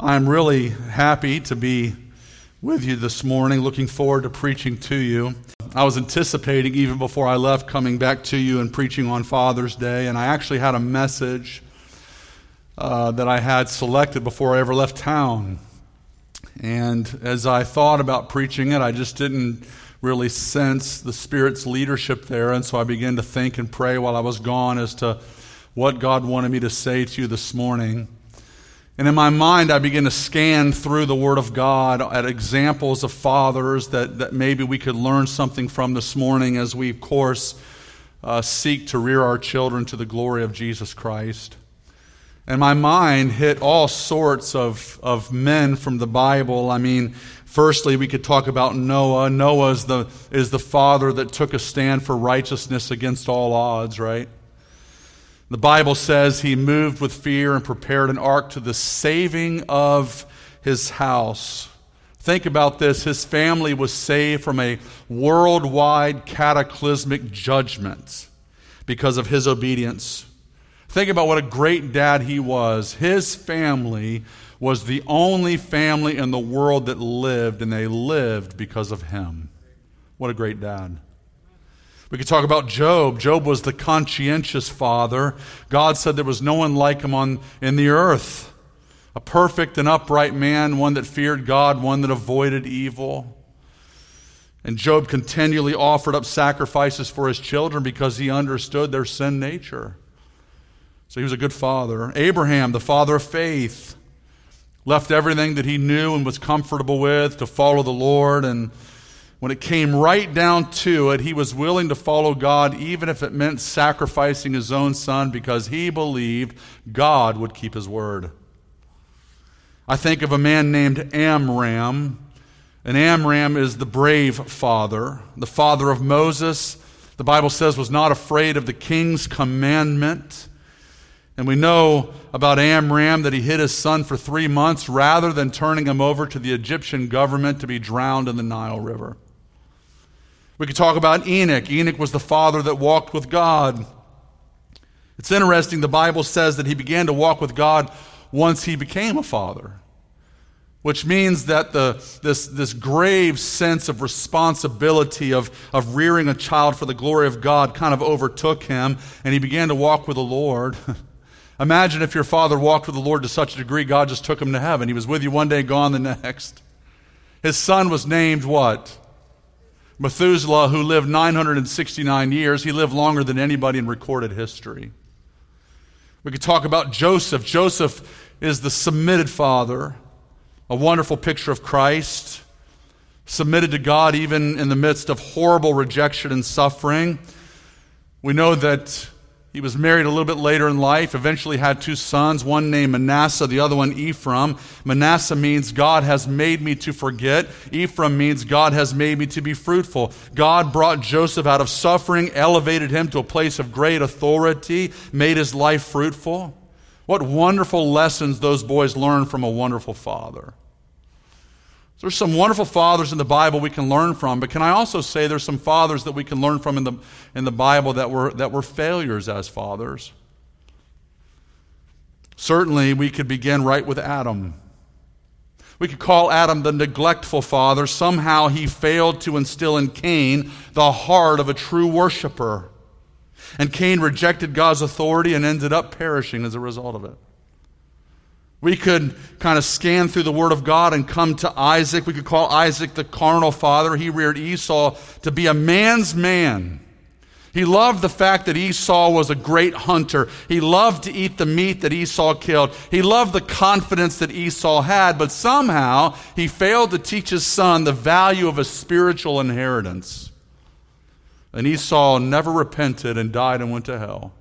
I'm really happy to be with you this morning, looking forward to preaching to you. I was anticipating, even before I left, coming back to you and preaching on Father's Day, and I actually had a message that I had selected before I ever left town. And as I thought about preaching it, I just didn't really sense the Spirit's leadership there, and so I began to think and pray while I was gone as to what God wanted me to say to you this morning. And in my mind, I began to scan through the Word of God at examples of fathers that maybe we could learn something from this morning as we, of course, seek to rear our children to the glory of Jesus Christ. And my mind hit all sorts of men from the Bible. I mean, firstly, we could talk about Noah. Noah is the father that took a stand for righteousness against all odds, right? The Bible says he moved with fear and prepared an ark to the saving of his house. Think about this. His family was saved from a worldwide cataclysmic judgment because of his obedience. Think about what a great dad he was. His family was the only family in the world that lived, and they lived because of him. What a great dad. We could talk about Job. Job was the conscientious father. God said there was no one like him in the earth. A perfect and upright man, one that feared God, one that avoided evil. And Job continually offered up sacrifices for his children because he understood their sin nature. So he was a good father. Abraham, the father of faith, left everything that he knew and was comfortable with to follow the Lord. And when it came right down to it, he was willing to follow God even if it meant sacrificing his own son because he believed God would keep his word. I think of a man named Amram, and Amram is the brave father, the father of Moses. The Bible says was not afraid of the king's commandment. And we know about Amram that he hid his son for 3 months rather than turning him over to the Egyptian government to be drowned in the Nile River. We could talk about Enoch. Enoch was the father that walked with God. It's interesting, the Bible says that he began to walk with God once he became a father, which means that this grave sense of responsibility of rearing a child for the glory of God kind of overtook him, and he began to walk with the Lord. Imagine if your father walked with the Lord to such a degree, God just took him to heaven. He was with you one day, gone the next. His son was named what? Methuselah, who lived 969 years. He lived longer than anybody in recorded history. We could talk about Joseph. Joseph is the submitted father, a wonderful picture of Christ, submitted to God even in the midst of horrible rejection and suffering. We know that he was married a little bit later in life, eventually had 2 sons, one named Manasseh, the other one Ephraim. Manasseh means God has made me to forget. Ephraim means God has made me to be fruitful. God brought Joseph out of suffering, elevated him to a place of great authority, made his life fruitful. What wonderful lessons those boys learned from a wonderful father. There's some wonderful fathers in the Bible we can learn from, but can I also say there's some fathers that we can learn from in the Bible that were failures as fathers? Certainly, we could begin right with Adam. We could call Adam the neglectful father. Somehow he failed to instill in Cain the heart of a true worshiper. And Cain rejected God's authority and ended up perishing as a result of it. We could kind of scan through the Word of God and come to Isaac. We could call Isaac the carnal father. He reared Esau to be a man's man. He loved the fact that Esau was a great hunter. He loved to eat the meat that Esau killed. He loved the confidence that Esau had, but somehow he failed to teach his son the value of a spiritual inheritance. And Esau never repented and died and went to hell.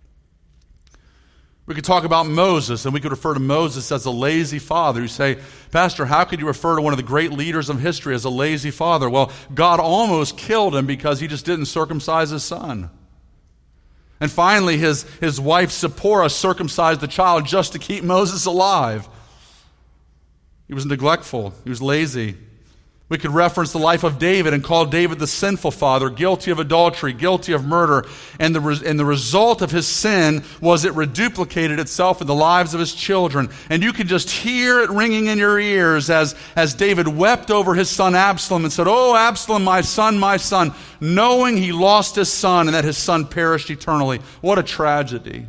We could talk about Moses, and we could refer to Moses as a lazy father. You say, Pastor, how could you refer to one of the great leaders of history as a lazy father? Well, God almost killed him because he just didn't circumcise his son. And finally, his wife Zipporah circumcised the child just to keep Moses alive. He was neglectful. He was lazy. We could reference the life of David and call David the sinful father, guilty of adultery, guilty of murder. And the result of his sin was it reduplicated itself in the lives of his children. And you can just hear it ringing in your ears as David wept over his son Absalom and said, "Oh, Absalom, my son," knowing he lost his son and that his son perished eternally. What a tragedy.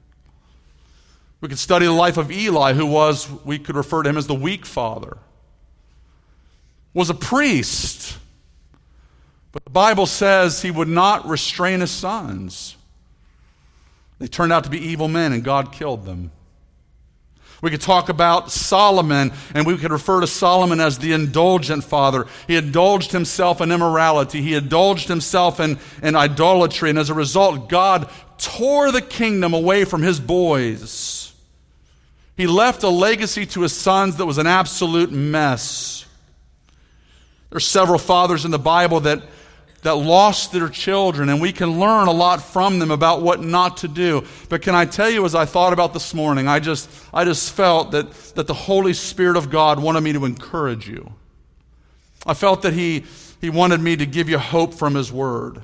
We could study the life of Eli, we could refer to him as the weak father. Was a priest, but the Bible says he would not restrain his sons. They turned out to be evil men, and God killed them. We could talk about Solomon, and we could refer to Solomon as the indulgent father. He indulged himself in immorality. He indulged himself in idolatry, and as a result, God tore the kingdom away from his boys. He left a legacy to his sons that was an absolute mess. There's several fathers in the Bible that lost their children, and we can learn a lot from them about what not to do. But can I tell you, as I thought about this morning, I just felt that the Holy Spirit of God wanted me to encourage you. I felt that He wanted me to give you hope from His Word.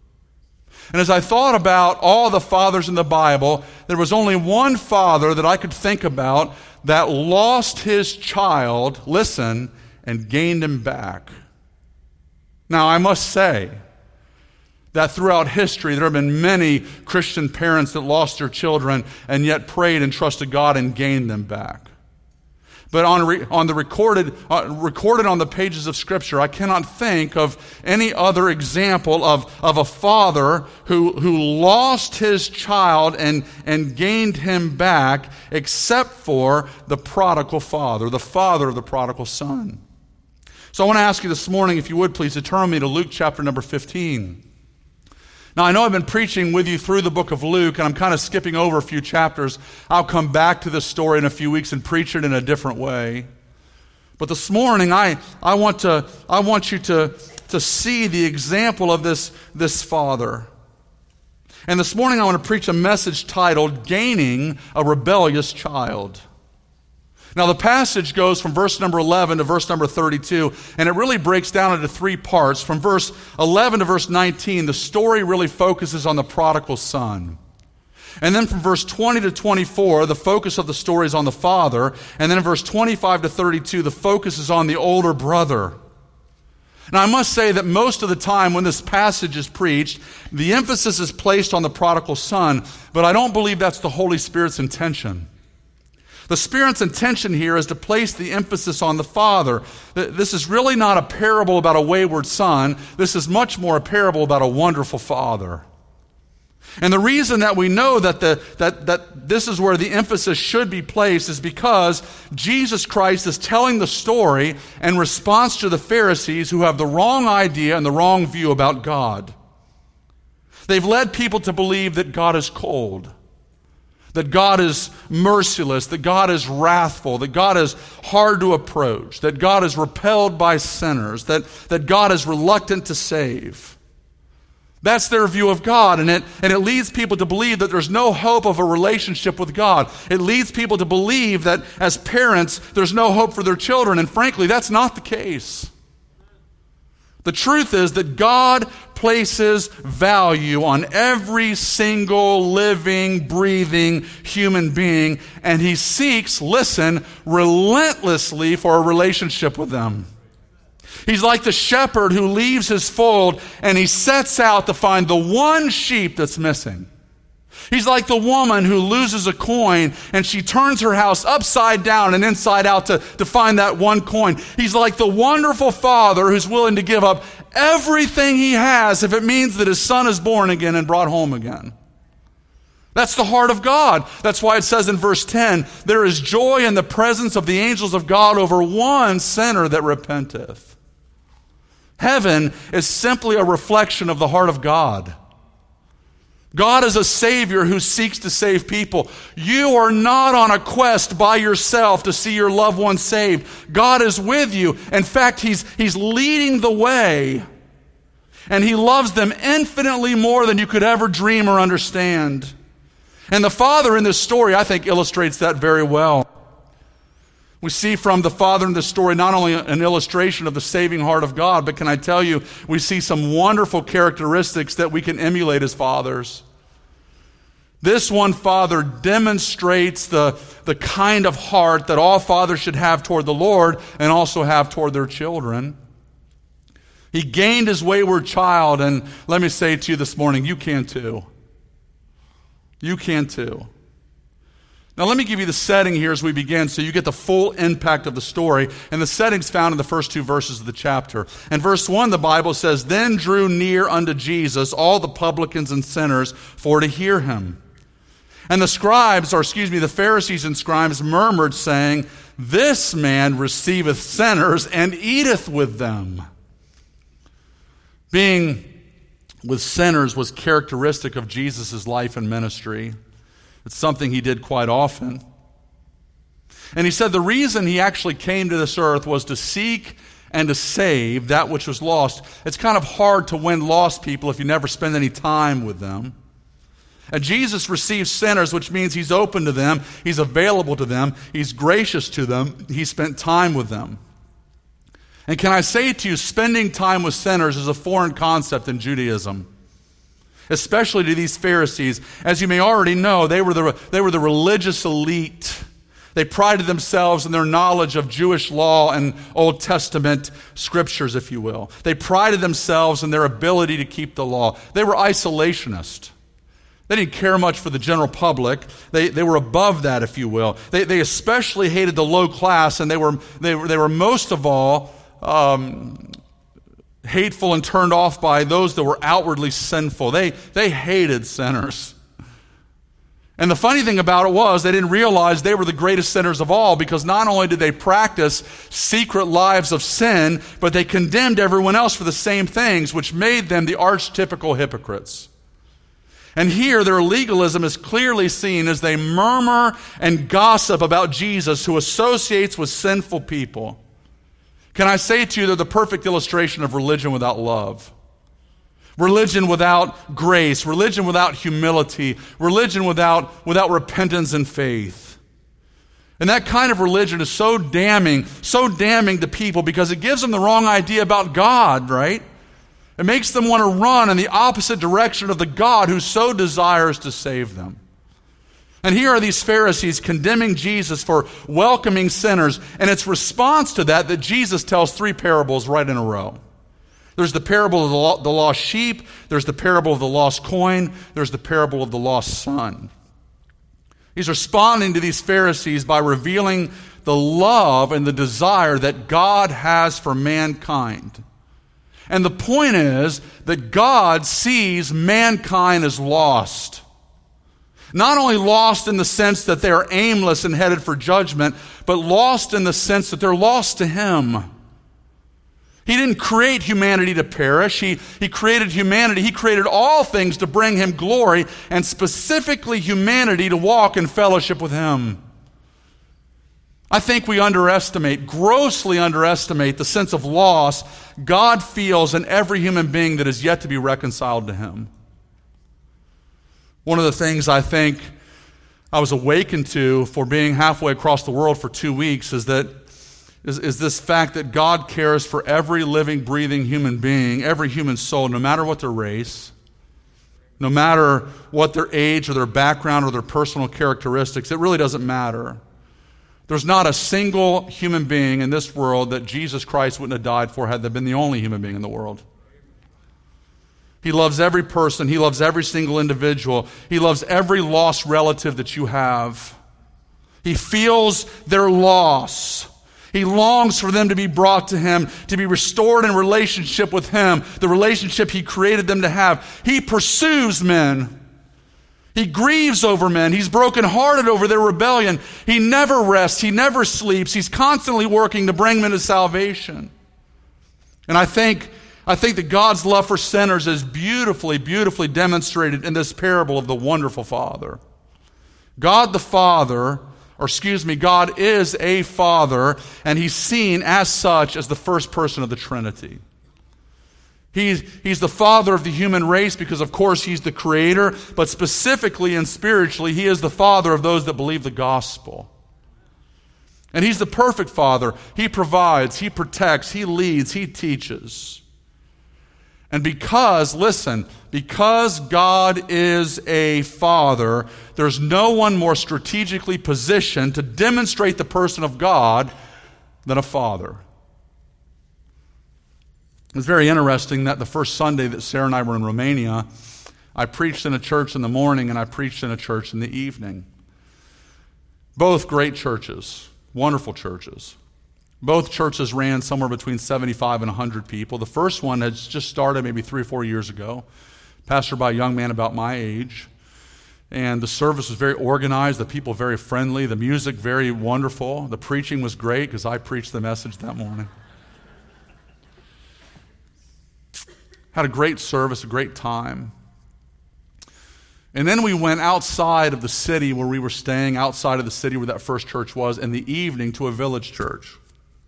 And as I thought about all the fathers in the Bible, there was only one father that I could think about that lost his child, listen, and gained him back. Now, I must say that throughout history, there have been many Christian parents that lost their children and yet prayed and trusted God and gained them back. But recorded on the pages of Scripture, I cannot think of any other example of a father who lost his child and gained him back, except for the prodigal father, the father of the prodigal son. So I want to ask you this morning, if you would please, to turn with me to Luke chapter number 15. Now, I know I've been preaching with you through the book of Luke, and I'm kind of skipping over a few chapters. I'll come back to this story in a few weeks and preach it in a different way. But this morning, I want you to see the example of this father. And this morning, I want to preach a message titled, Gaining a Rebellious Child. Now, the passage goes from verse number 11 to verse number 32, and it really breaks down into three parts. From verse 11 to verse 19, the story really focuses on the prodigal son. And then from verse 20 to 24, the focus of the story is on the father. And then in verse 25 to 32, the focus is on the older brother. Now, I must say that most of the time when this passage is preached, the emphasis is placed on the prodigal son, but I don't believe that's the Holy Spirit's intention. The Spirit's intention here is to place the emphasis on the father. This is really not a parable about a wayward son. This is much more a parable about a wonderful father. And the reason that we know that this is where the emphasis should be placed is because Jesus Christ is telling the story in response to the Pharisees who have the wrong idea and the wrong view about God. They've led people to believe that God is cold, that God is merciless, that God is wrathful, that God is hard to approach, that God is repelled by sinners, that God is reluctant to save. That's their view of God, and it leads people to believe that there's no hope of a relationship with God. It leads people to believe that as parents, there's no hope for their children, and frankly, that's not the case. The truth is that God places value on every single living, breathing human being, and He seeks, listen, relentlessly for a relationship with them. He's like the shepherd who leaves his fold and he sets out to find the one sheep that's missing. He's like the woman who loses a coin and she turns her house upside down and inside out to find that one coin. He's like the wonderful father who's willing to give up everything he has if it means that his son is born again and brought home again. That's the heart of God. That's why it says in verse 10, there is joy in the presence of the angels of God over one sinner that repenteth. Heaven is simply a reflection of the heart of God. God is a Savior who seeks to save people. You are not on a quest by yourself to see your loved one saved. God is with you. In fact, He's leading the way. And He loves them infinitely more than you could ever dream or understand. And the father in this story, I think, illustrates that very well. We see from the Father in this story not only an illustration of the saving heart of God, but can I tell you, we see some wonderful characteristics that we can emulate as fathers. This one father demonstrates the kind of heart that all fathers should have toward the Lord and also have toward their children. He gained his wayward child, and let me say to you this morning, you can too. You can too. Now let me give you the setting here as we begin so you get the full impact of the story. And the setting's found in the first 2 verses of the chapter. In verse 1, the Bible says, "Then drew near unto Jesus all the publicans and sinners for to hear him. And the Pharisees and scribes murmured, saying, This man receiveth sinners and eateth with them." Being with sinners was characteristic of Jesus' life and ministry. It's something he did quite often. And he said the reason he actually came to this earth was to seek and to save that which was lost. It's kind of hard to win lost people if you never spend any time with them. And Jesus receives sinners, which means he's open to them, he's available to them, he's gracious to them, he spent time with them. And can I say to you, spending time with sinners is a foreign concept in Judaism, especially to these Pharisees. As you may already know, they were the religious elite. They prided themselves in their knowledge of Jewish law and Old Testament scriptures, if you will. They prided themselves in their ability to keep the law. They were isolationist. They didn't care much for the general public. They were above that, if you will. They especially hated the low class, and they were most of all hateful and turned off by those that were outwardly sinful. They hated sinners. And the funny thing about it was they didn't realize they were the greatest sinners of all, because not only did they practice secret lives of sin, but they condemned everyone else for the same things, which made them the archetypical hypocrites. And here their legalism is clearly seen as they murmur and gossip about Jesus, who associates with sinful people. Can I say to you, they're the perfect illustration of religion without love. Religion without grace, religion without humility, religion without repentance and faith. And that kind of religion is so damning to people, because it gives them the wrong idea about God, right? It makes them want to run in the opposite direction of the God who so desires to save them. And here are these Pharisees condemning Jesus for welcoming sinners, and it's response to that Jesus tells 3 parables right in a row. There's the parable of the lost sheep, there's the parable of the lost coin, there's the parable of the lost son. He's responding to these Pharisees by revealing the love and the desire that God has for mankind. And the point is that God sees mankind as lost. Not only lost in the sense that they are aimless and headed for judgment, but lost in the sense that they're lost to Him. He didn't create humanity to perish. He created humanity. He created all things to bring Him glory, and specifically humanity to walk in fellowship with Him. I think we grossly underestimate the sense of loss God feels in every human being that is yet to be reconciled to Him. One of the things I think I was awakened to for being halfway across the world for 2 weeks is this fact that God cares for every living, breathing human being, every human soul, no matter what their race, no matter what their age or their background or their personal characteristics. It really doesn't matter. There's not a single human being in this world that Jesus Christ wouldn't have died for had they been the only human being in the world. He loves every person. He loves every single individual. He loves every lost relative that you have. He feels their loss. He longs for them to be brought to Him, to be restored in relationship with Him, the relationship He created them to have. He pursues men. He grieves over men. He's brokenhearted over their rebellion. He never rests. He never sleeps. He's constantly working to bring men to salvation. And I think that God's love for sinners is beautifully, beautifully demonstrated in this parable of the wonderful Father. God is a Father, and He's seen as such as the first person of the Trinity. He's the Father of the human race because, of course, He's the Creator, but specifically and spiritually, He is the Father of those that believe the gospel. And he's the perfect Father. He provides, he protects, he leads, he teaches. And because God is a Father, there's no one more strategically positioned to demonstrate the person of God than a father. It's very interesting that the first Sunday that Sarah and I were in Romania, I preached in a church in the morning and I preached in a church in the evening. Both great churches, wonderful churches. Both churches ran somewhere between 75 and 100 people. The first one had just started maybe 3 or 4 years ago, pastored by a young man about my age. And the service was very organized, the people very friendly, the music very wonderful. The preaching was great because I preached the message that morning. Had a great service, a great time. And then we went outside of the city where we were staying, outside of the city where that first church was, in the evening to a village church.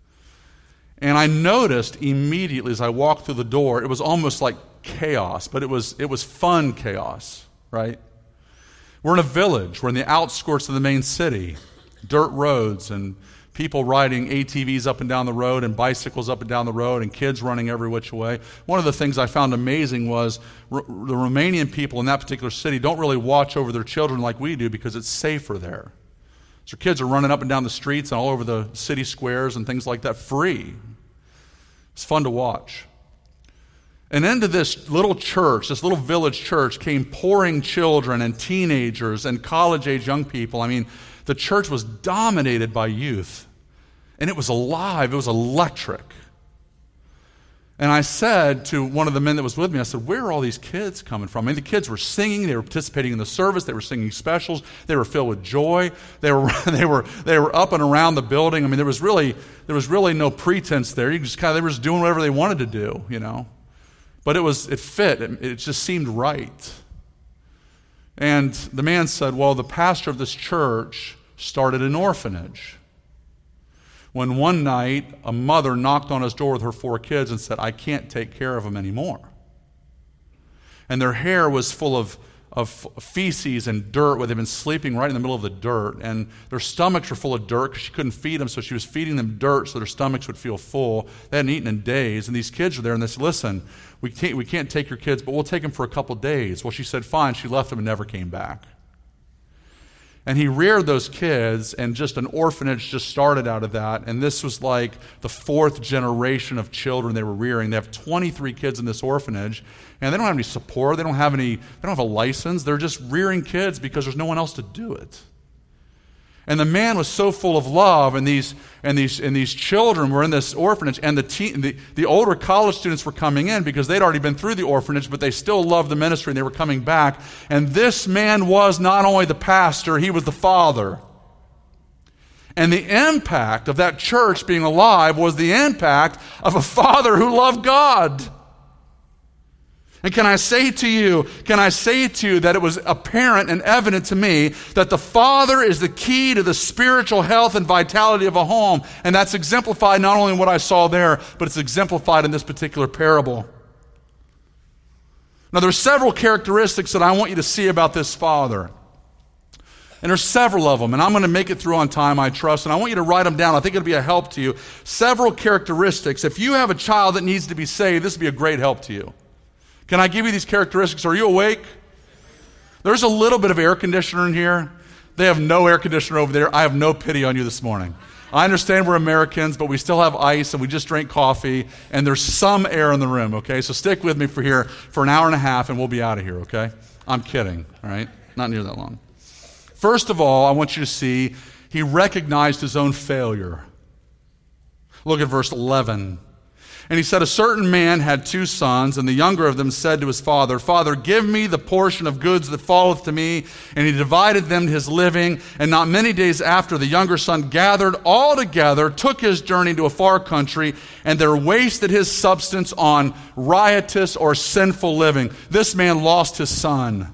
And I noticed immediately as I walked through the door, it was almost like chaos, but it was fun chaos, right? We're in a village. We're in the outskirts of the main city, dirt roads and people riding ATVs up and down the road and bicycles up and down the road and kids running every which way. One of the things I found amazing was the Romanian people in that particular city don't really watch over their children like we do because it's safer there. So kids are running up and down the streets and all over the city squares and things like that free. It's fun to watch. And into this little church, this little village church, came pouring children and teenagers and college-age young people. I mean, the church was dominated by youth. And it was alive. It was electric. And I said to one of the men that was with me, I said, where are all these kids coming from? I mean, the kids were singing. They were participating in the service. They were singing specials. They were filled with joy. They were up and around the building. I mean, there was really no pretense there. They were just doing whatever they wanted to do, you know. But it fit. It just seemed right. And the man said, well, the pastor of this church started an orphanage. When one night, a mother knocked on his door with her 4 kids and said, I can't take care of them anymore. And their hair was full of feces and dirt, where they'd been sleeping right in the middle of the dirt. And their stomachs were full of dirt because she couldn't feed them, so she was feeding them dirt so their stomachs would feel full. They hadn't eaten in days. And these kids were there, and they said, listen, we can't take your kids, but we'll take them for a couple days. Well, she said, fine. She left them and never came back. And he reared those kids, and just an orphanage just started out of that. And this was like the 4th generation of children they were rearing. They have 23 kids in this orphanage, and they don't have any support. They don't have a license. They're just rearing kids because there's no one else to do it. And the man was so full of love, and these children were in this orphanage, and the older college students were coming in because they'd already been through the orphanage, but they still loved the ministry, and they were coming back. And this man was not only the pastor, he was the father. And the impact of that church being alive was the impact of a father who loved God. And can I say to you that it was apparent and evident to me that the father is the key to the spiritual health and vitality of a home. And that's exemplified not only in what I saw there, but it's exemplified in this particular parable. Now, there are several characteristics that I want you to see about this father. And there's several of them, and I'm going to make it through on time, I trust, and I want you to write them down. I think it'll be a help to you. Several characteristics. If you have a child that needs to be saved, this would be a great help to you. Can I give you these characteristics? Are you awake? There's a little bit of air conditioner in here. They have no air conditioner over there. I have no pity on you this morning. I understand we're Americans, but we still have ice, and we just drank coffee, and there's some air in the room, okay? So stick with me for an hour and a half, and we'll be out of here, okay? I'm kidding, all right? Not near that long. First of all, I want you to see he recognized his own failure. Look at verse 11. And he said, a certain man had 2 sons, and the younger of them said to his father, Father, give me the portion of goods that falleth to me. And he divided them to his living. And not many days after, the younger son gathered all together, took his journey to a far country, and there wasted his substance on riotous or sinful living. This man lost his son.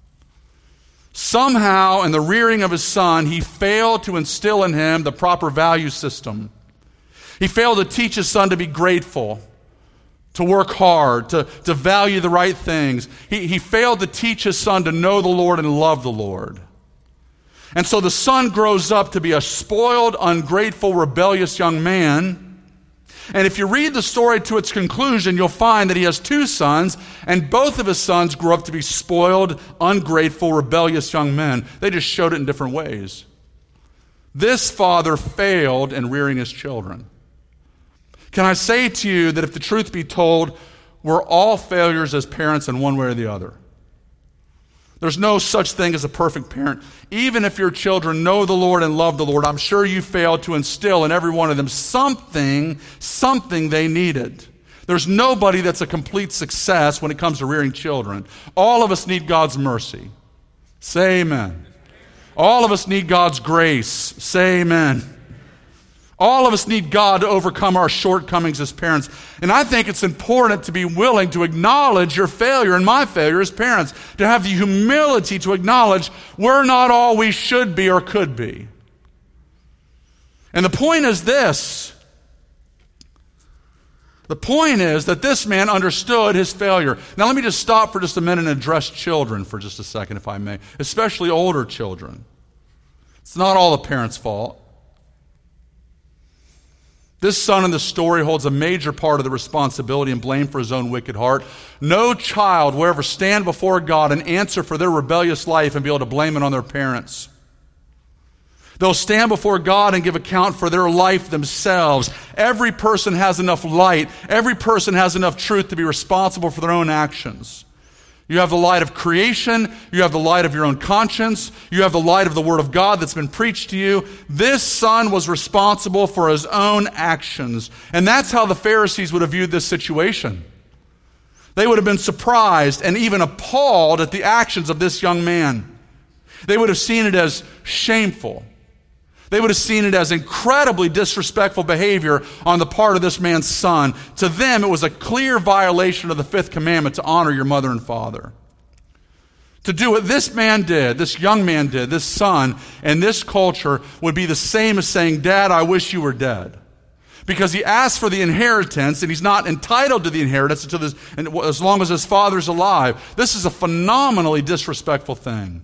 Somehow, in the rearing of his son, he failed to instill in him the proper value system. He failed to teach his son to be grateful, to work hard, to value the right things. He failed to teach his son to know the Lord and love the Lord. And so the son grows up to be a spoiled, ungrateful, rebellious young man. And if you read the story to its conclusion, you'll find that he has two sons, and both of his sons grew up to be spoiled, ungrateful, rebellious young men. They just showed it in different ways. This father failed in rearing his children. Can I say to you that if the truth be told, we're all failures as parents in one way or the other? There's no such thing as a perfect parent. Even if your children know the Lord and love the Lord, I'm sure you failed to instill in every one of them something they needed. There's nobody that's a complete success when it comes to rearing children. All of us need God's mercy. Say amen. All of us need God's grace. Say amen. All of us need God to overcome our shortcomings as parents. And I think it's important to be willing to acknowledge your failure and my failure as parents, to have the humility to acknowledge we're not all we should be or could be. And the point is this. The point is that this man understood his failure. Now let me just stop for just a minute and address children for just a second, if I may, especially older children. It's not all the parents' fault. This son in the story holds a major part of the responsibility and blame for his own wicked heart. No child will ever stand before God and answer for their rebellious life and be able to blame it on their parents. They'll stand before God and give account for their life themselves. Every person has enough light. Every person has enough truth to be responsible for their own actions. You have the light of creation. You have the light of your own conscience. You have the light of the Word of God that's been preached to you. This son was responsible for his own actions. And that's how the Pharisees would have viewed this situation. They would have been surprised and even appalled at the actions of this young man. They would have seen it as shameful. They would have seen it as incredibly disrespectful behavior on the part of this man's son. To them, it was a clear violation of the fifth commandment to honor your mother and father. To do what this man did, this young man did, this son, in this culture would be the same as saying, Dad, I wish you were dead. Because he asked for the inheritance, and he's not entitled to the inheritance as long as his father's alive. This is a phenomenally disrespectful thing.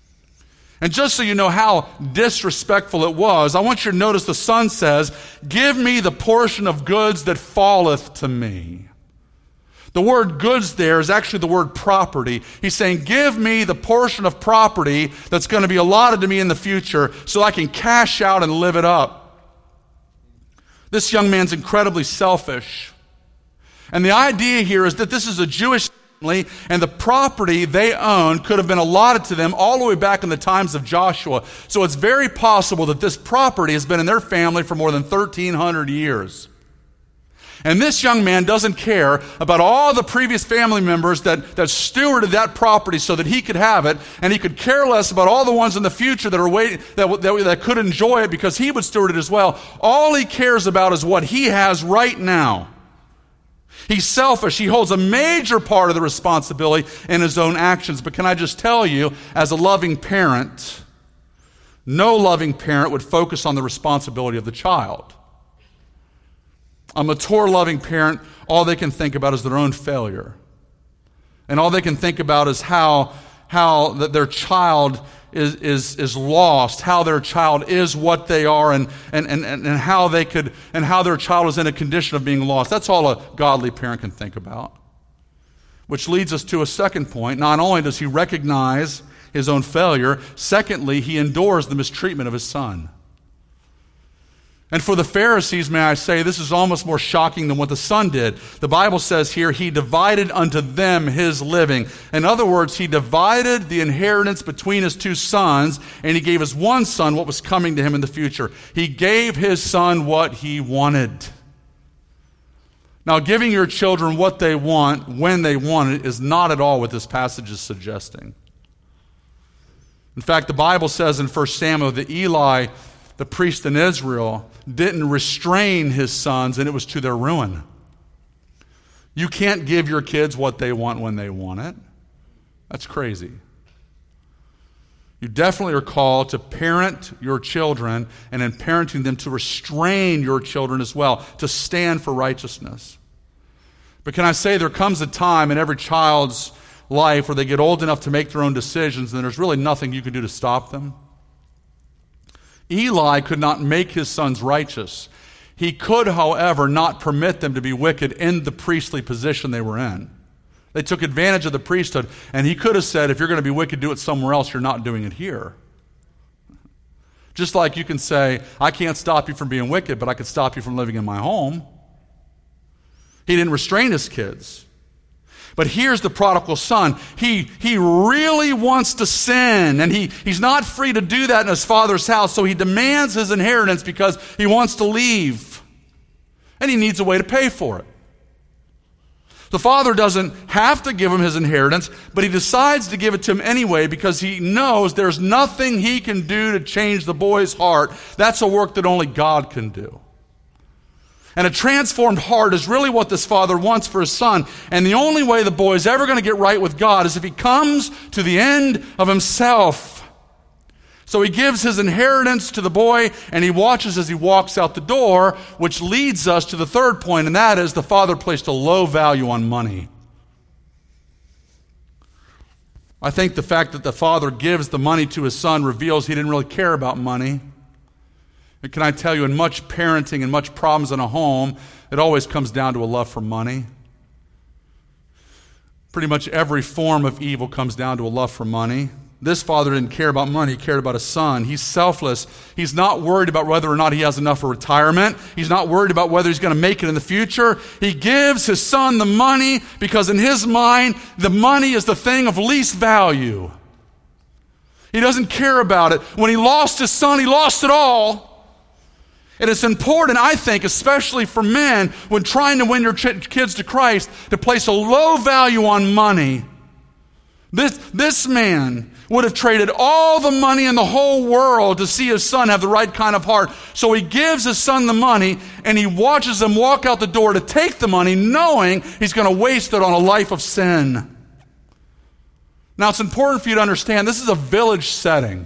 And just so you know how disrespectful it was, I want you to notice the son says, give me the portion of goods that falleth to me. The word goods there is actually the word property. He's saying, give me the portion of property that's going to be allotted to me in the future so I can cash out and live it up. This young man's incredibly selfish. And the idea here is that this is a Jewish and the property they owned could have been allotted to them all the way back in the times of Joshua. So it's very possible that this property has been in their family for more than 1,300 years. And this young man doesn't care about all the previous family members that stewarded that property so that he could have it, and he could care less about all the ones in the future that are waiting that could enjoy it because he would steward it as well. All he cares about is what he has right now. He's selfish. He holds a major part of the responsibility in his own actions. But can I just tell you, as a loving parent, no loving parent would focus on the responsibility of the child. A mature, loving parent, all they can think about is their own failure. And all they can think about is how that their child is lost, how their child is what they are, and how their child is in a condition of being lost. That's all a godly parent can think about. Which leads us to a second point. Not only does he recognize his own failure, secondly, he endures the mistreatment of his son. And for the Pharisees, may I say, this is almost more shocking than what the son did. The Bible says here, he divided unto them his living. In other words, he divided the inheritance between his two sons, and he gave his one son what was coming to him in the future. He gave his son what he wanted. Now, giving your children what they want, when they want it, is not at all what this passage is suggesting. In fact, the Bible says in 1 Samuel that Eli, the priest in Israel, didn't restrain his sons, and it was to their ruin. You can't give your kids what they want when they want it. That's crazy. You definitely are called to parent your children, and in parenting them to restrain your children as well, to stand for righteousness. But can I say there comes a time in every child's life where they get old enough to make their own decisions, and there's really nothing you can do to stop them. Eli could not make his sons righteous. He could, however, not permit them to be wicked in the priestly position they were in. They took advantage of the priesthood, and he could have said, if you're going to be wicked, do it somewhere else. You're not doing it here. Just like you can say, I can't stop you from being wicked, but I could stop you from living in my home. He didn't restrain his kids. But here's the prodigal son. He really wants to sin, and he's not free to do that in his father's house, so he demands his inheritance because he wants to leave. And he needs a way to pay for it. The father doesn't have to give him his inheritance, but he decides to give it to him anyway because he knows there's nothing he can do to change the boy's heart. That's a work that only God can do. And a transformed heart is really what this father wants for his son. And the only way the boy is ever going to get right with God is if he comes to the end of himself. So he gives his inheritance to the boy, and he watches as he walks out the door, which leads us to the third point, and that is the father placed a low value on money. I think the fact that the father gives the money to his son reveals he didn't really care about money. And can I tell you, in much parenting and much problems in a home, it always comes down to a love for money. Pretty much every form of evil comes down to a love for money. This father didn't care about money, he cared about his son. He's selfless. He's not worried about whether or not he has enough for retirement. He's not worried about whether he's going to make it in the future. He gives his son the money because in his mind, the money is the thing of least value. He doesn't care about it. When he lost his son, he lost it all. And it's important, I think, especially for men, when trying to win your kids to Christ, to place a low value on money. This man would have traded all the money in the whole world to see his son have the right kind of heart. So he gives his son the money, and he watches him walk out the door to take the money, knowing he's going to waste it on a life of sin. Now, it's important for you to understand, this is a village setting.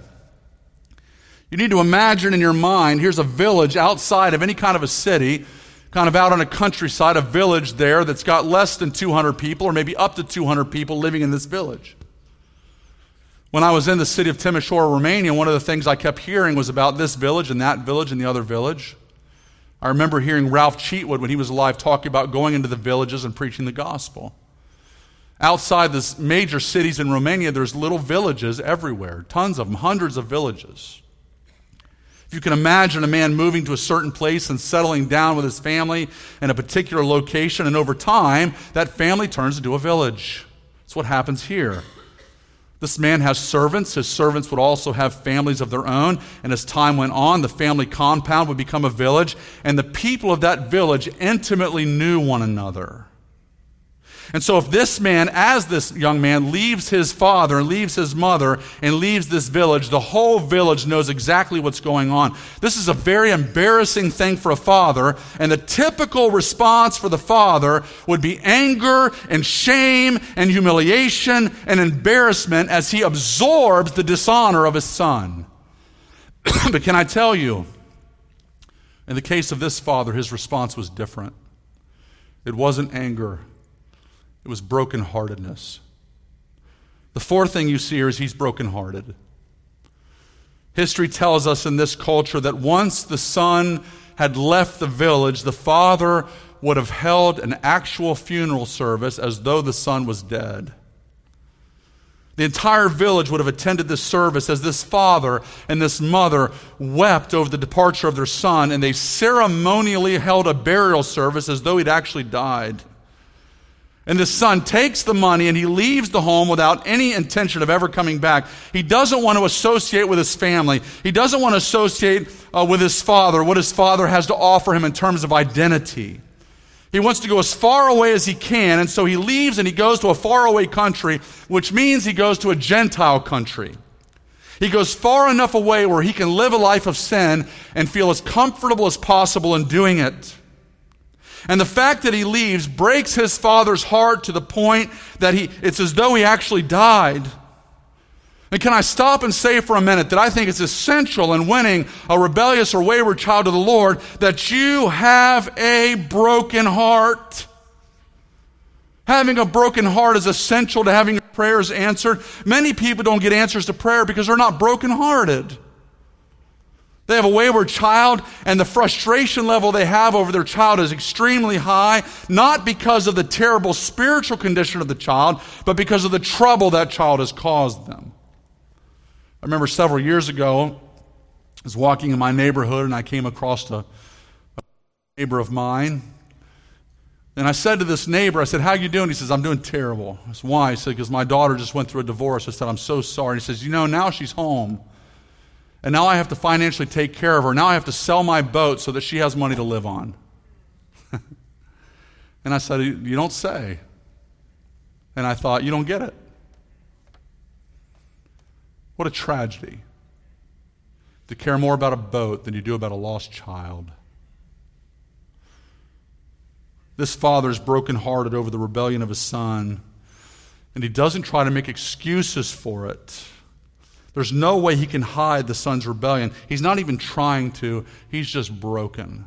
You need to imagine in your mind, here's a village outside of any kind of a city, kind of out on a countryside, a village there that's got less than 200 people, or maybe up to 200 people living in this village. When I was in the city of Timișoara, Romania, one of the things I kept hearing was about this village and that village and the other village. I remember hearing Ralph Cheatwood, when he was alive, talking about going into the villages and preaching the gospel. Outside the major cities in Romania, there's little villages everywhere, tons of them, hundreds of villages. If you can imagine a man moving to a certain place and settling down with his family in a particular location, and over time, that family turns into a village. That's what happens here. This man has servants. His servants would also have families of their own. And as time went on, the family compound would become a village. And the people of that village intimately knew one another. And so if this man, as this young man, leaves his father and leaves his mother and leaves this village, the whole village knows exactly what's going on. This is a very embarrassing thing for a father, and the typical response for the father would be anger and shame and humiliation and embarrassment as he absorbs the dishonor of his son. But can I tell you, in the case of this father, his response was different. It wasn't anger. It was brokenheartedness. The fourth thing you see here is he's brokenhearted. History tells us in this culture that once the son had left the village, the father would have held an actual funeral service as though the son was dead. The entire village would have attended this service as this father and this mother wept over the departure of their son, and they ceremonially held a burial service as though he'd actually died. And the son takes the money and he leaves the home without any intention of ever coming back. He doesn't want to associate with his family. He doesn't want to associate with his father, what his father has to offer him in terms of identity. He wants to go as far away as he can, and so he leaves and he goes to a faraway country, which means he goes to a Gentile country. He goes far enough away where he can live a life of sin and feel as comfortable as possible in doing it. And the fact that he leaves breaks his father's heart to the point that it's as though he actually died. And can I stop and say for a minute that I think it's essential in winning a rebellious or wayward child to the Lord that you have a broken heart. Having a broken heart is essential to having your prayers answered. Many people don't get answers to prayer because they're not brokenhearted. They have a wayward child, and the frustration level they have over their child is extremely high, not because of the terrible spiritual condition of the child, but because of the trouble that child has caused them. I remember several years ago, I was walking in my neighborhood, and I came across a neighbor of mine. And I said to this neighbor, I said, "How you doing?" He says, "I'm doing terrible." I said, "Why?" He said, "Because my daughter just went through a divorce." I said, "I'm so sorry." He says, "Now she's home. And now I have to financially take care of her. Now I have to sell my boat so that she has money to live on." And I said, "You don't say." And I thought, you don't get it. What a tragedy to care more about a boat than you do about a lost child. This father is brokenhearted over the rebellion of his son, and he doesn't try to make excuses for it. There's no way he can hide the son's rebellion. He's not even trying to. He's just broken.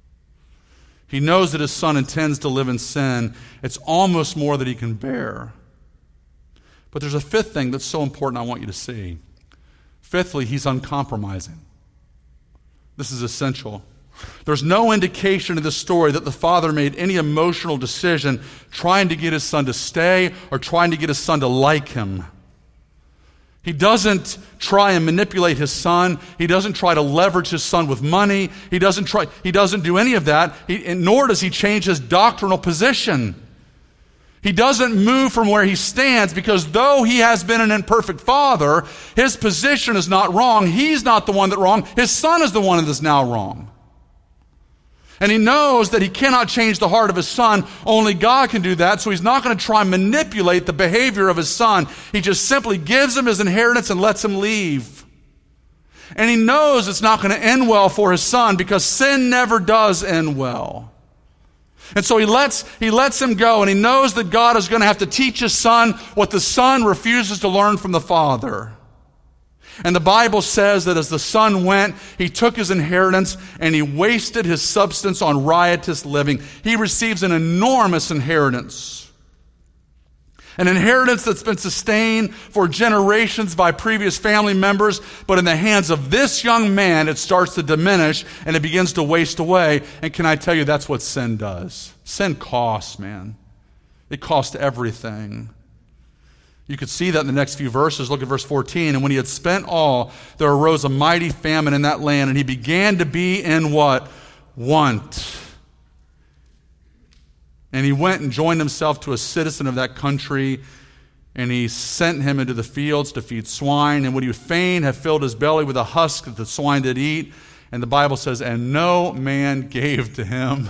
He knows that his son intends to live in sin. It's almost more than he can bear. But there's a fifth thing that's so important I want you to see. Fifthly, he's uncompromising. This is essential. There's no indication in this story that the father made any emotional decision trying to get his son to stay or trying to get his son to like him. He doesn't try and manipulate his son. He doesn't try to leverage his son with money. He doesn't do any of that, nor does he change his doctrinal position. He doesn't move from where he stands because though he has been an imperfect father, his position is not wrong. He's not the one that's wrong. His son is the one that is now wrong. And he knows that he cannot change the heart of his son. Only God can do that, so he's not going to try and manipulate the behavior of his son. He just simply gives him his inheritance and lets him leave. And he knows it's not going to end well for his son because sin never does end well. And so he lets him go, and he knows that God is going to have to teach his son what the son refuses to learn from the father. And the Bible says that as the son went, he took his inheritance and he wasted his substance on riotous living. He receives an enormous inheritance. An inheritance that's been sustained for generations by previous family members, but in the hands of this young man, it starts to diminish and it begins to waste away. And can I tell you, that's what sin does. Sin costs, man. It costs everything. You could see that in the next few verses. Look at verse 14. "And when he had spent all, there arose a mighty famine in that land, and he began to be in" what? "Want. And he went and joined himself to a citizen of that country, and he sent him into the fields to feed swine. And would he fain have filled his belly with a husk that the swine did eat? And the Bible says, and no man gave to him."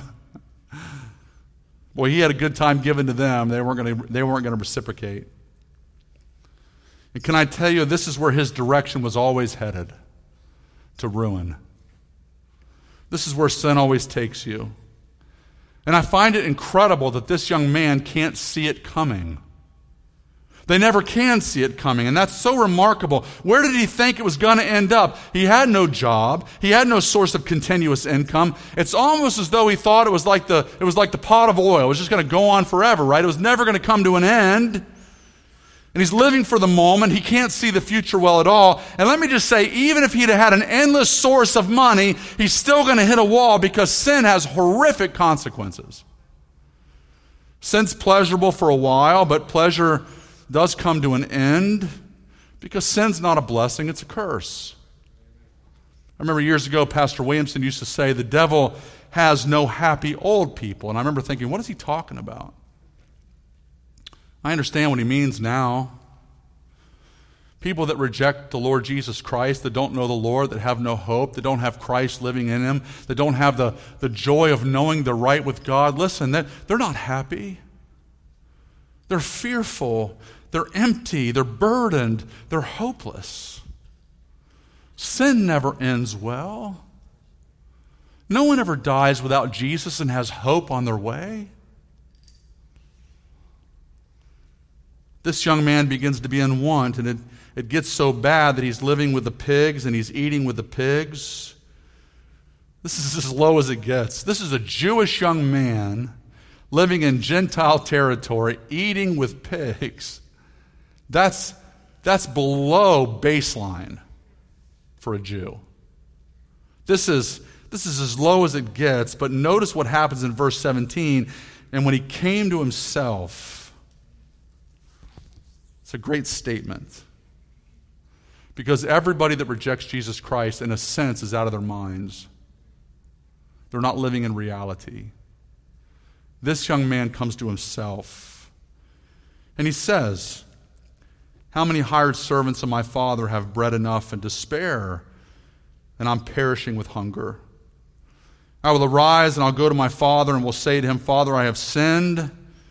Boy, he had a good time giving to them. They weren't going to reciprocate. And can I tell you, this is where his direction was always headed, to ruin. This is where sin always takes you. And I find it incredible that this young man can't see it coming. They never can see it coming, and that's so remarkable. Where did he think it was going to end up? He had no job. He had no source of continuous income. It's almost as though he thought it was like the pot of oil. It was just going to go on forever, right? It was never going to come to an end. And he's living for the moment. He can't see the future well at all. And let me just say, even if he'd had an endless source of money, he's still going to hit a wall because sin has horrific consequences. Sin's pleasurable for a while, but pleasure does come to an end because sin's not a blessing, it's a curse. I remember years ago, Pastor Williamson used to say, the devil has no happy old people. And I remember thinking, what is he talking about? I understand what he means now. People that reject the Lord Jesus Christ, that don't know the Lord, that have no hope, that don't have Christ living in them, that don't have the joy of knowing they're right with God, listen, they're not happy. They're fearful. They're empty. They're burdened. They're hopeless. Sin never ends well. No one ever dies without Jesus and has hope on their way. This young man begins to be in want, and it gets so bad that he's living with the pigs and he's eating with the pigs. This is as low as it gets. This is a Jewish young man living in Gentile territory, eating with pigs. That's below baseline for a Jew. This is as low as it gets, but notice what happens in verse 17. And when he came to himself, it's a great statement. Because everybody that rejects Jesus Christ, in a sense, is out of their minds. They're not living in reality. This young man comes to himself. And he says, how many hired servants of my father have bread enough and to spare, and I'm perishing with hunger? I will arise and I'll go to my father and will say to him, Father, I have sinned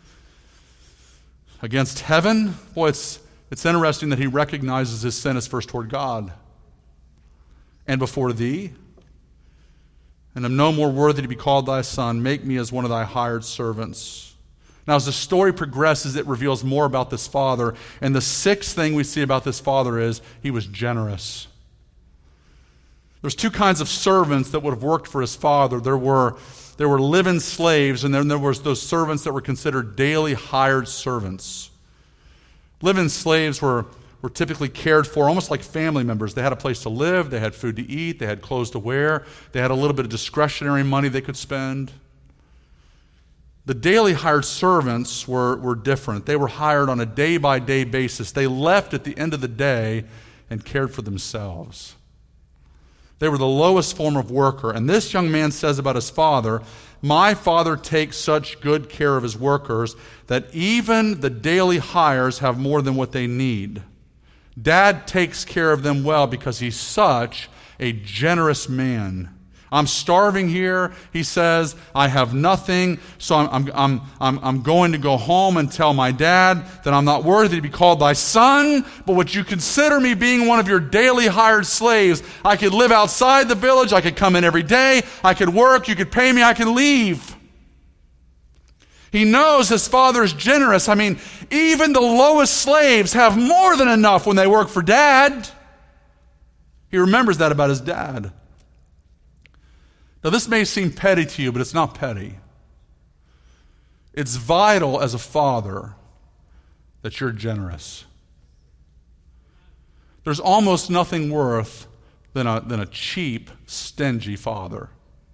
against heaven. Boy, it's interesting that he recognizes his sin as first toward God and before thee, and am no more worthy to be called thy son. Make me as one of thy hired servants. Now, as the story progresses, it reveals more about this father. And the sixth thing we see about this father is he was generous. There's two kinds of servants that would have worked for his father. There were live-in slaves, and then there was those servants that were considered daily hired servants. Live-in slaves were typically cared for almost like family members. They had a place to live, they had food to eat, they had clothes to wear, they had a little bit of discretionary money they could spend. The daily hired servants were different. They were hired on a day-by-day basis. They left at the end of the day and cared for themselves. They were the lowest form of worker. And this young man says about his father, my father takes such good care of his workers that even the daily hires have more than what they need. Dad takes care of them well because he's such a generous man. I'm starving here, he says. I have nothing, so I'm going to go home and tell my dad that I'm not worthy to be called thy son, but would you consider me being one of your daily hired slaves? I could live outside the village, I could come in every day, I could work, you could pay me, I could leave. He knows his father is generous. I mean, even the lowest slaves have more than enough when they work for dad. He remembers that about his dad. Now, this may seem petty to you, but it's not petty. It's vital as a father that you're generous. There's almost nothing worse than a cheap, stingy father.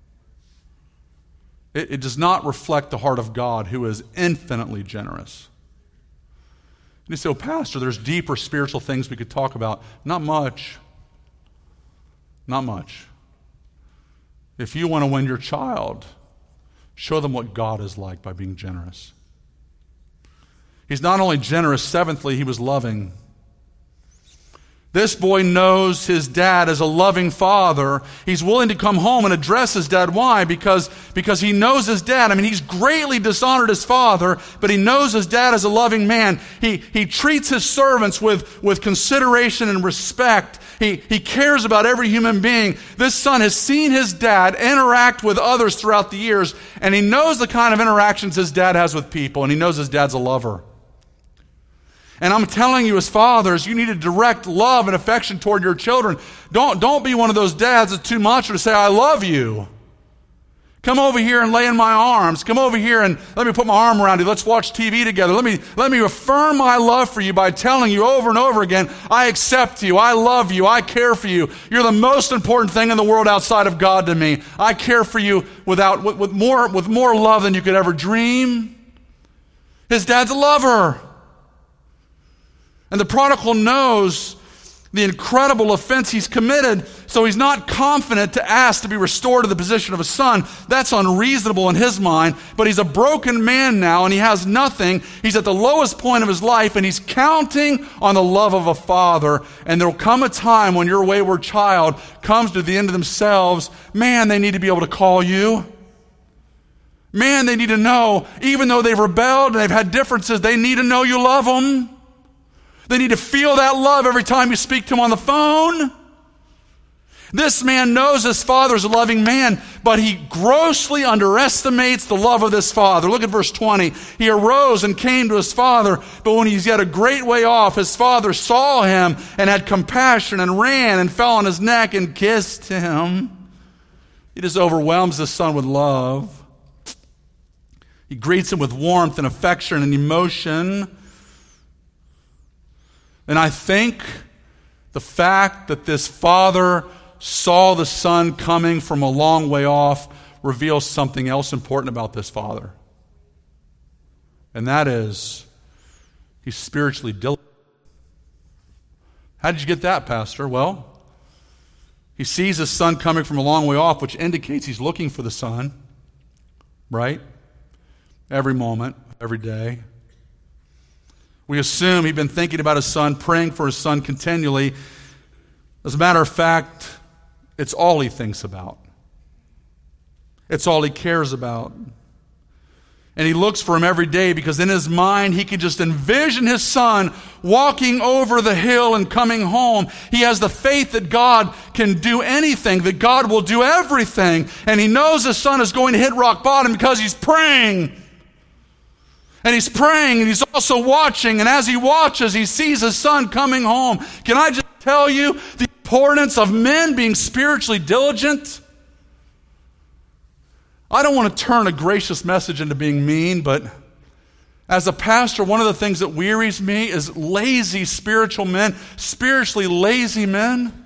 It does not reflect the heart of God, who is infinitely generous. And you say, oh, Pastor, there's deeper spiritual things we could talk about. Not much. Not much. If you want to win your child, show them what God is like by being generous. He's not only generous, seventhly, he was loving. This boy knows his dad as a loving father. He's willing to come home and address his dad. Why? Because he knows his dad. I mean, he's greatly dishonored his father, but he knows his dad as a loving man. He treats his servants with consideration and respect. He cares about every human being. This son has seen his dad interact with others throughout the years, and he knows the kind of interactions his dad has with people, and he knows his dad's a lover. And I'm telling you, as fathers, you need to direct love and affection toward your children. Don't be one of those dads that's too macho to say, I love you. Come over here and lay in my arms. Come over here and let me put my arm around you. Let's watch TV together. Let me affirm my love for you by telling you over and over again, I accept you, I love you, I care for you. You're the most important thing in the world outside of God to me. I care for you with more love than you could ever dream. His dad's a lover. And the prodigal knows the incredible offense he's committed, so he's not confident to ask to be restored to the position of a son. That's unreasonable in his mind, but he's a broken man now, and he has nothing. He's at the lowest point of his life, and he's counting on the love of a father. And there'll come a time when your wayward child comes to the end of themselves. Man, they need to be able to call you. Man, they need to know, even though they've rebelled and they've had differences, they need to know you love them. They need to feel that love every time you speak to him on the phone. This man knows his father's a loving man, but he grossly underestimates the love of this father. Look at verse 20. He arose and came to his father, but when he's yet a great way off, his father saw him and had compassion and ran and fell on his neck and kissed him. He just overwhelms his son with love. He greets him with warmth and affection and emotion. And I think the fact that this father saw the son coming from a long way off reveals something else important about this father. And that is, he's spiritually diligent. How did you get that, Pastor? Well, he sees his son coming from a long way off, which indicates he's looking for the son, right? Every moment, every day. We assume he'd been thinking about his son, praying for his son continually. As a matter of fact, it's all he thinks about. It's all he cares about. And he looks for him every day because in his mind he can just envision his son walking over the hill and coming home. He has the faith that God can do anything, that God will do everything. And he knows his son is going to hit rock bottom because he's praying. And he's praying and he's also watching. And as he watches, he sees his son coming home. Can I just tell you the importance of men being spiritually diligent? I don't want to turn a gracious message into being mean, but as a pastor, one of the things that wearies me is lazy spiritual men, spiritually lazy men.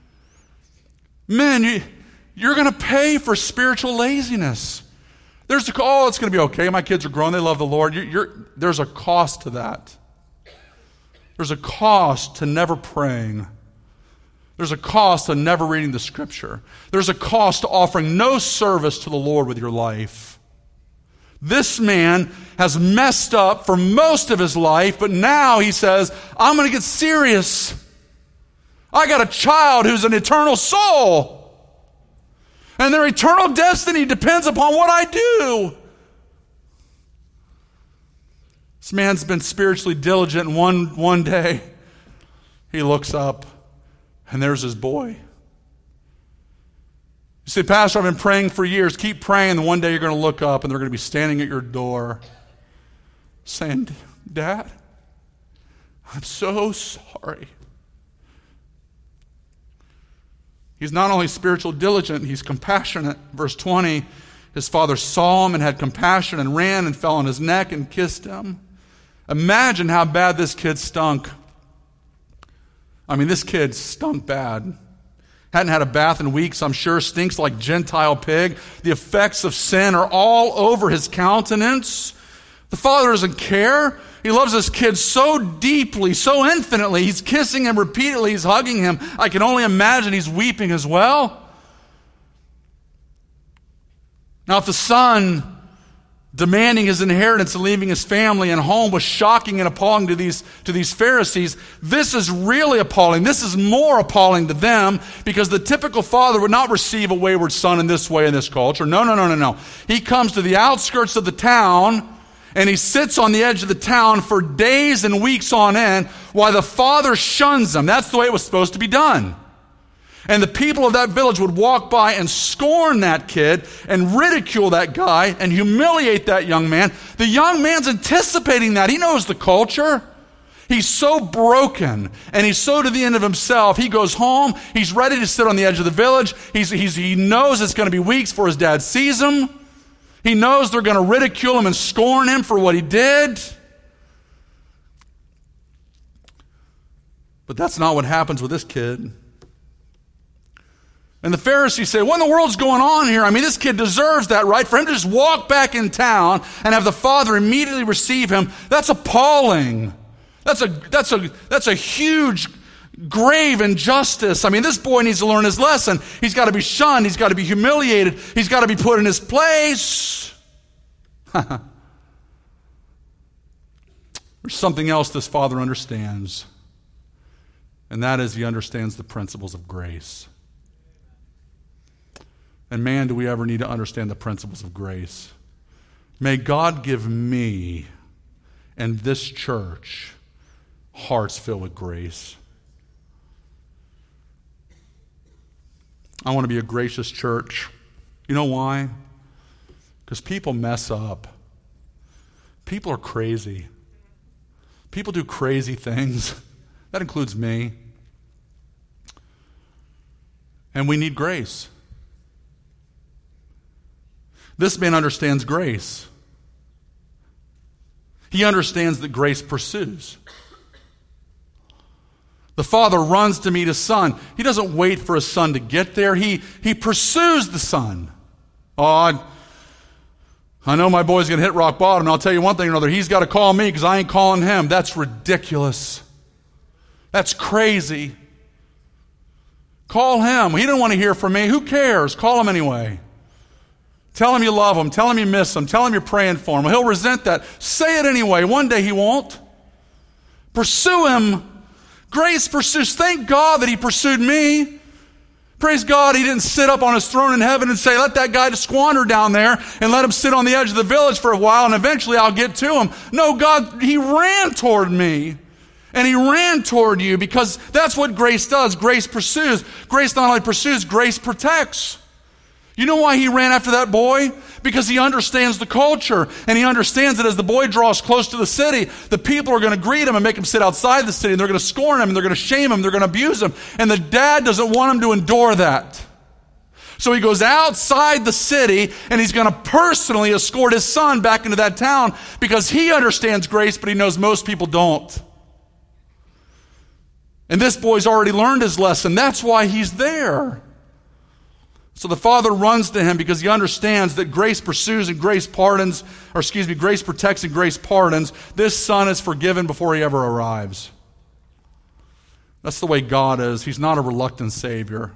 Men, you're going to pay for spiritual laziness. It's going to be okay. My kids are grown. They love the Lord. There's a cost to that. There's a cost to never praying. There's a cost to never reading the Scripture. There's a cost to offering no service to the Lord with your life. This man has messed up for most of his life, but now he says, I'm going to get serious. I got a child who's an eternal soul. And their eternal destiny depends upon what I do. This man's been spiritually diligent, and one day he looks up, and there's his boy. You say, Pastor, I've been praying for years. Keep praying, and one day you're going to look up, and they're going to be standing at your door saying, Dad, I'm so sorry. He's not only spiritual diligent, he's compassionate. Verse 20, his father saw him and had compassion and ran and fell on his neck and kissed him. Imagine how bad this kid stunk. I mean, this kid stunk bad. Hadn't had a bath in weeks, I'm sure, stinks like Gentile pig. The effects of sin are all over his countenance. The father doesn't care. He loves his kid so deeply, so infinitely. He's kissing him repeatedly. He's hugging him. I can only imagine he's weeping as well. Now, if the son demanding his inheritance and leaving his family and home was shocking and appalling to these Pharisees, this is really appalling. This is more appalling to them because the typical father would not receive a wayward son in this way in this culture. No. He comes to the outskirts of the town and he sits on the edge of the town for days and weeks on end while the father shuns him. That's the way it was supposed to be done. And the people of that village would walk by and scorn that kid and ridicule that guy and humiliate that young man. The young man's anticipating that. He knows the culture. He's so broken and he's so to the end of himself. He goes home. He's ready to sit on the edge of the village. He knows it's going to be weeks before his dad sees him. He knows they're going to ridicule him and scorn him for what he did. But that's not what happens with this kid. And the Pharisees say, what in the world's going on here? I mean, this kid deserves that, right? For him to just walk back in town and have the father immediately receive him, that's appalling. That's a huge, grave injustice. I mean, this boy needs to learn his lesson. He's got to be shunned. He's got to be humiliated. He's got to be put in his place. There's something else this father understands, and that is he understands the principles of grace. And man, do we ever need to understand the principles of grace. May God give me and this church hearts filled with grace. I want to be a gracious church. You know why? Because people mess up. People are crazy. People do crazy things. That includes me. And we need grace. This man understands grace. He understands that grace pursues. The father runs to meet his son. He doesn't wait for his son to get there. He pursues the son. Oh, I know my boy's going to hit rock bottom, and I'll tell you one thing or another. He's got to call me because I ain't calling him. That's ridiculous. That's crazy. Call him. He didn't want to hear from me. Who cares? Call him anyway. Tell him you love him. Tell him you miss him. Tell him you're praying for him. He'll resent that. Say it anyway. One day he won't. Pursue him. Grace pursues. Thank God that he pursued me. Praise God, he didn't sit up on his throne in heaven and say, let that guy just squander down there and let him sit on the edge of the village for a while and eventually I'll get to him. No, God, he ran toward me. And he ran toward you because that's what grace does. Grace pursues. Grace not only pursues, grace protects. You know why he ran after that boy? Because he understands the culture, and he understands that as the boy draws close to the city, the people are going to greet him and make him sit outside the city, and they're going to scorn him, and they're going to shame him, they're going to abuse him, and the dad doesn't want him to endure that. So he goes outside the city, and he's going to personally escort his son back into that town because he understands grace, but he knows most people don't. And this boy's already learned his lesson. That's why he's there. So the father runs to him because he understands that grace pursues and grace pardons, grace protects and grace pardons. This son is forgiven before he ever arrives. That's the way God is. He's not a reluctant Savior.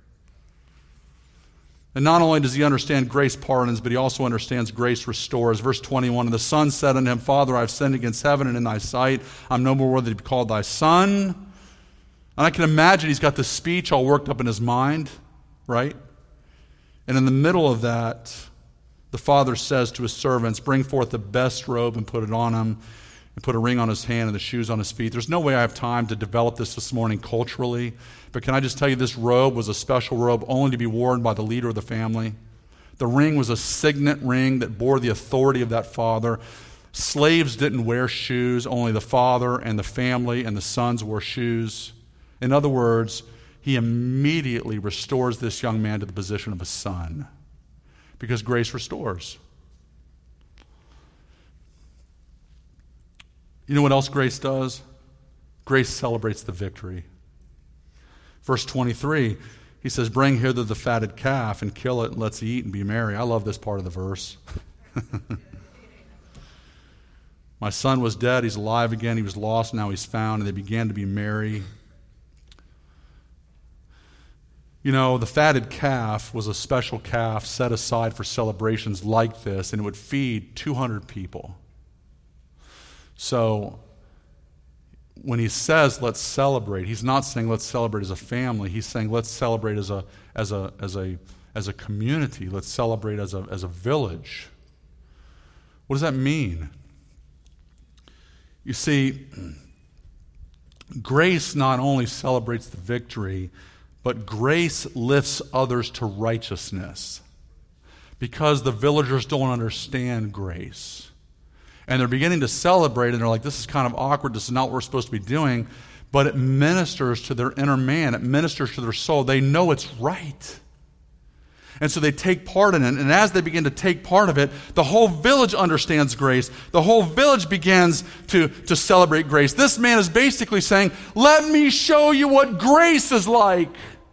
And not only does he understand grace pardons, but he also understands grace restores. Verse 21, and the son said unto him, Father, I have sinned against heaven and in thy sight. I'm no more worthy to be called thy son. And I can imagine he's got this speech all worked up in his mind, right? And in the middle of that, the father says to his servants, bring forth the best robe and put it on him, and put a ring on his hand and the shoes on his feet. There's no way I have time to develop this morning culturally, but can I just tell you this robe was a special robe only to be worn by the leader of the family. The ring was a signet ring that bore the authority of that father. Slaves didn't wear shoes, only the father and the family and the sons wore shoes. In other words, he immediately restores this young man to the position of a son because grace restores. You know what else grace does? Grace celebrates the victory. Verse 23, he says, bring hither the fatted calf and kill it and let's eat and be merry. I love this part of the verse. My son was dead, he's alive again, he was lost, now he's found, and they began to be merry. You know, the fatted calf was a special calf set aside for celebrations like this, and it would feed 200 people. So when he says let's celebrate, he's not saying let's celebrate as a family. He's saying let's celebrate as a community. Let's celebrate as a village. What does that mean? You see, grace not only celebrates the victory, but grace lifts others to righteousness because the villagers don't understand grace. And they're beginning to celebrate, and they're like, this is kind of awkward. This is not what we're supposed to be doing. But it ministers to their inner man. It ministers to their soul. They know it's right. And so they take part in it. And as they begin to take part of it, the whole village understands grace. The whole village begins to celebrate grace. This man is basically saying, let me show you what grace is like.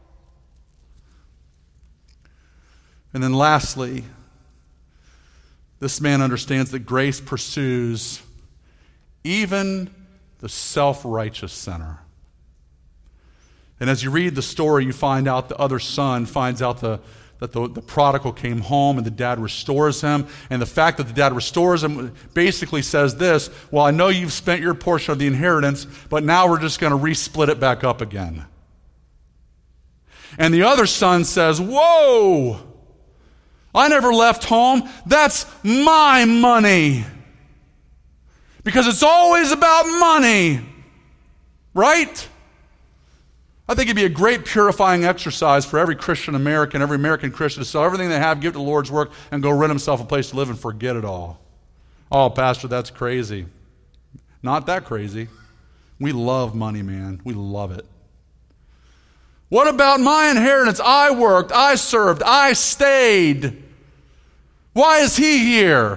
And then lastly, this man understands that grace pursues even the self-righteous sinner. And as you read the story, you find out the other son finds out that the prodigal came home and the dad restores him. And the fact that the dad restores him basically says this, well, I know you've spent your portion of the inheritance, but now we're just going to re-split it back up again. And the other son says, whoa! I never left home. That's my money. Because it's always about money. Right? I think it'd be a great purifying exercise for every Christian American, every American Christian to sell everything they have, give to the Lord's work, and go rent himself a place to live and forget it all. Oh, Pastor, that's crazy. Not that crazy. We love money, man. We love it. What about my inheritance? I worked, I served, I stayed. Why is he here?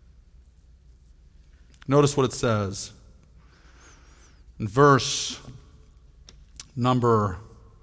Notice what it says. In verse Number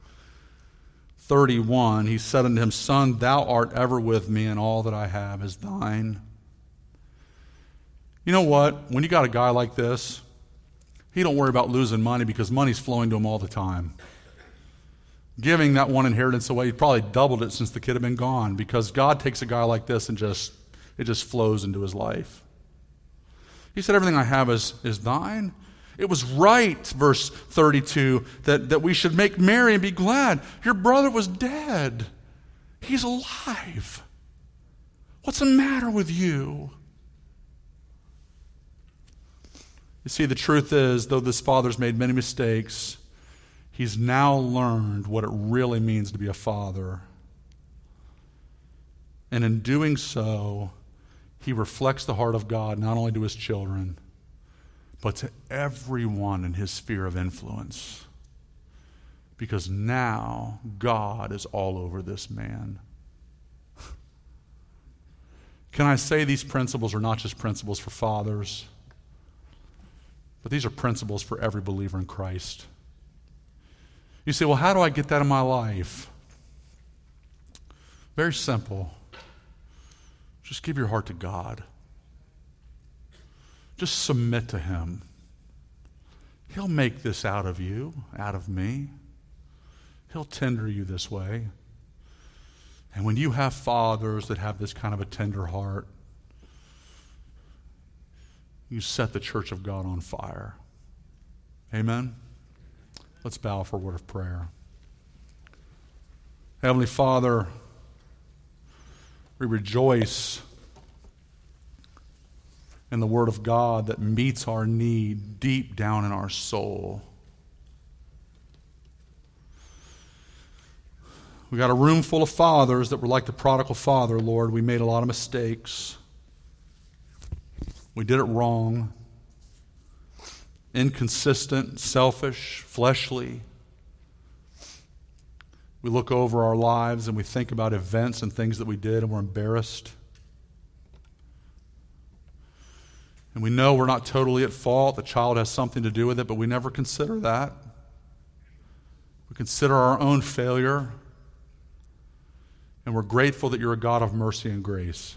31, he said unto him, Son, thou art ever with me, and all that I have is thine. You know what? When you got a guy like this, he don't worry about losing money because money's flowing to him all the time. Giving that one inheritance away, he probably doubled it since the kid had been gone, because God takes a guy like this and it just flows into his life. He said, everything I have is thine. It was right, verse 32, that we should make merry and be glad. Your brother was dead. He's alive. What's the matter with you? You see, the truth is, though this father's made many mistakes, he's now learned what it really means to be a father. And in doing so, he reflects the heart of God not only to his children, but to everyone in his sphere of influence. Because now God is all over this man. Can I say these principles are not just principles for fathers, but these are principles for every believer in Christ? You say, well, how do I get that in my life? Very simple. Just give your heart to God. Just submit to him. He'll make this out of you, out of me. He'll tender you this way. And when you have fathers that have this kind of a tender heart, you set the church of God on fire. Amen? Let's bow for a word of prayer. Heavenly Father, we rejoice in the Word of God that meets our need deep down in our soul. We got a room full of fathers that were like the prodigal father, Lord. We made a lot of mistakes. We did it wrong. Inconsistent, selfish, fleshly. We look over our lives and we think about events and things that we did and we're embarrassed. And we know we're not totally at fault. The child has something to do with it, but we never consider that. We consider our own failure. And we're grateful that you're a God of mercy and grace.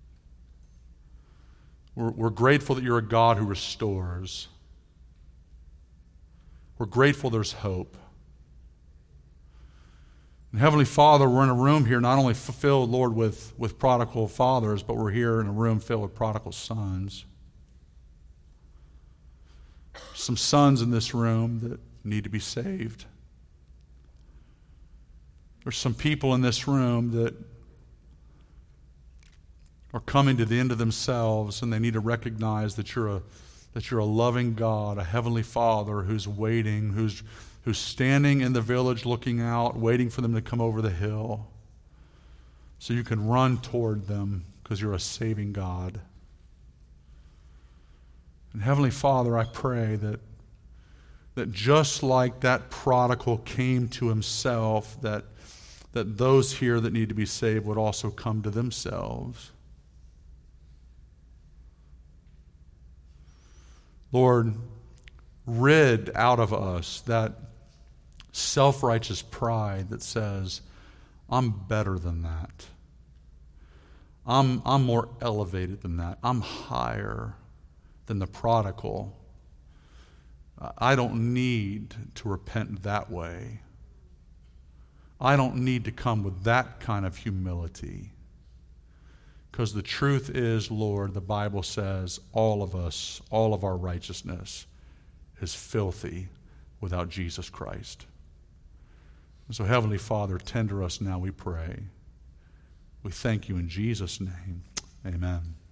We're grateful that you're a God who restores. We're grateful there's hope. And Heavenly Father, we're in a room here not only filled, Lord, with prodigal fathers, but we're here in a room filled with prodigal sons. Some sons in this room that need to be saved. There's some people in this room that are coming to the end of themselves, and they need to recognize that you're a loving God, a heavenly Father who's waiting, who's standing in the village looking out, waiting for them to come over the hill so you can run toward them because you're a saving God. And Heavenly Father, I pray that just like that prodigal came to himself, that those here that need to be saved would also come to themselves. Lord, rid out of us that self-righteous pride that says, I'm better than that. I'm more elevated than that. I'm higher than the prodigal. I don't need to repent that way. I don't need to come with that kind of humility. Because the truth is, Lord, the Bible says all of us, all of our righteousness is filthy without Jesus Christ. And so, Heavenly Father, tender us now, we pray. We thank you in Jesus' name. Amen.